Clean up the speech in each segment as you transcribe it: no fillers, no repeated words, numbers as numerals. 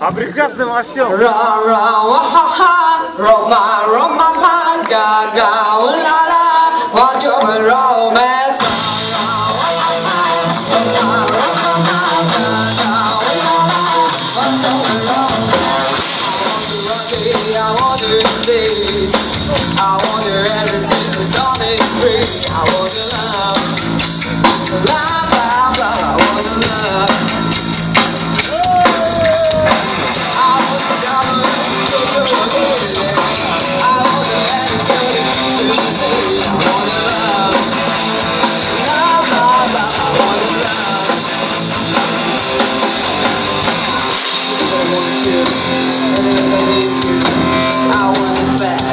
Бригадным осел. Рома, га-га, у-ла-ла, вот your romance. I wonder this, I wonder everything is done is free. I wonder love, blah blah blah. I wonder love. I wonder everything is free. I wonder love, blah blah blah. I wonder love. I want you, I need you. I want it back.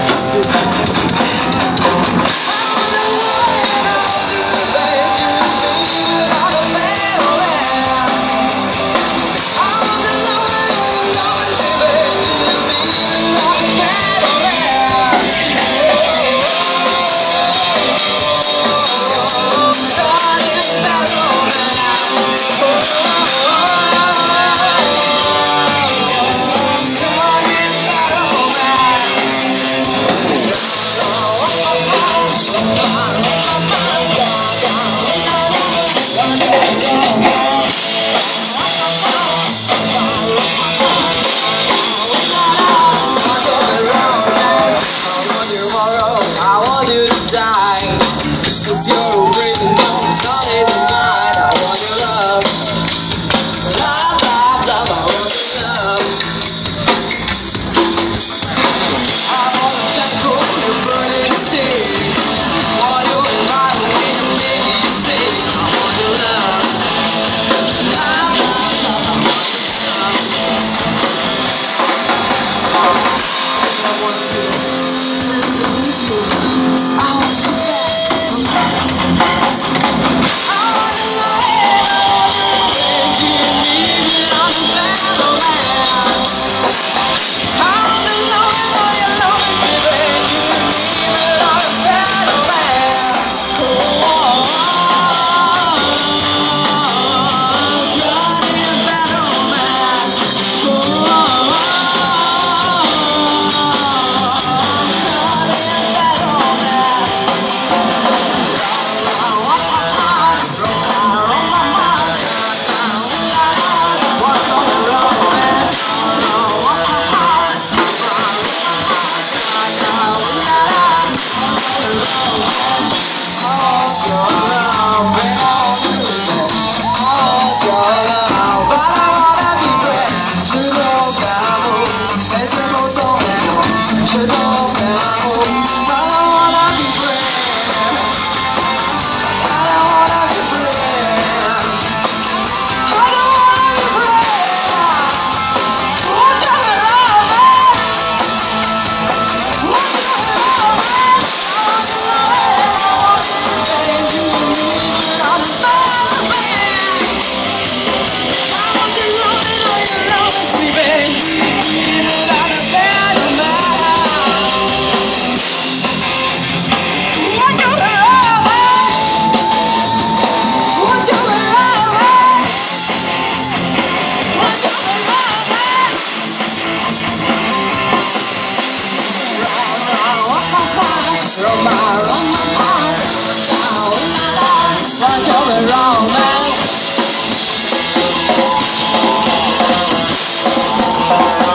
Romance.